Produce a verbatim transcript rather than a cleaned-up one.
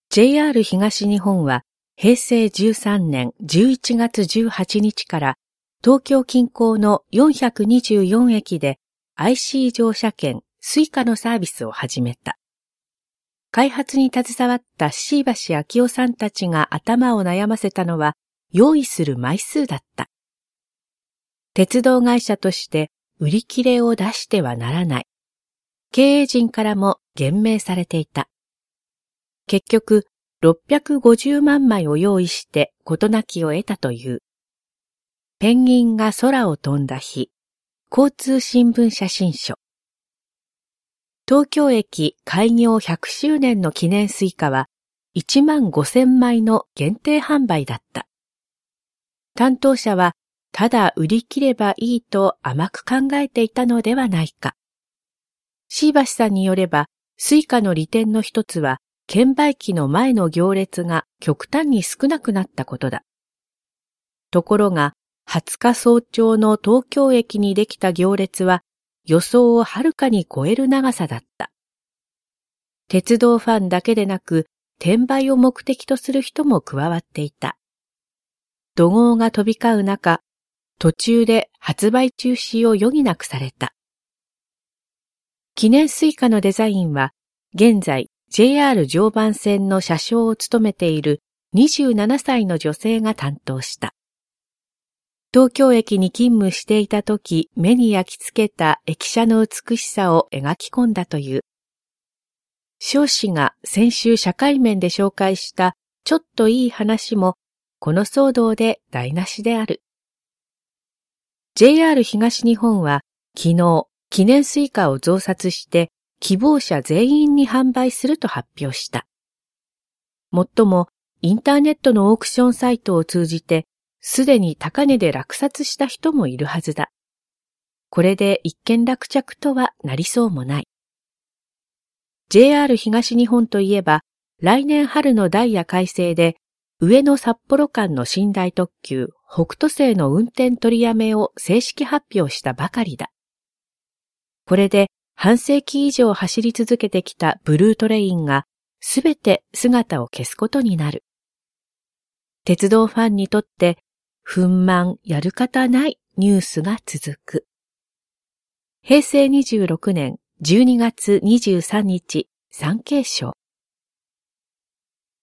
ジェイアール 東日本はへいせいじゅうさんねんじゅういちがつじゅうはちにちから東京近郊のよんひゃくにじゅうよんえきで アイシー 乗車券スイカのサービスを始めた。開発に携わった椎橋昭夫さんたちが頭を悩ませたのは用意する枚数だった。鉄道会社として売り切れを出してはならない。経営陣からも厳命されていた。結局、ろっぴゃくごじゅうまんまいを用意して事なきを得たという。ペンギンが空を飛んだ日、交通新聞写真書。東京駅開業ひゃくしゅうねんの記念スイカはいちまんごせんまいの限定販売だった。担当者はただ売り切ればいいと甘く考えていたのではないか。椎橋さんによれば、スイカの利点の一つは、券売機の前の行列が極端に少なくなったことだ。ところが、はつか早朝の東京駅にできた行列は、予想をはるかに超える長さだった。鉄道ファンだけでなく、転売を目的とする人も加わっていた。怒号が飛び交う中、途中で発売中止を余儀なくされた。記念スイカのデザインは、現在 ジェイアール 常磐線の車掌を務めているにじゅうななさいの女性が担当した。東京駅に勤務していた時、目に焼き付けた駅舎の美しさを描き込んだという。彰子が先週社会面で紹介したちょっといい話も、この騒動で台無しである。ジェイアール 東日本は昨日、記念スイカを増刷して希望者全員に販売すると発表した。もっともインターネットのオークションサイトを通じてすでに高値で落札した人もいるはずだ。これで一件落着とはなりそうもない。ジェイアール 東日本といえば来年春のダイヤ改正で上野札幌間の寝台特急北斗星の運転取りやめを正式発表したばかりだ。これで半世紀以上走り続けてきたブルートレインがすべて姿を消すことになる。鉄道ファンにとって憤懣やる方ないニュースが続く。へいせいにじゅうろくねんじゅうにがつにじゅうさんにち、産経省。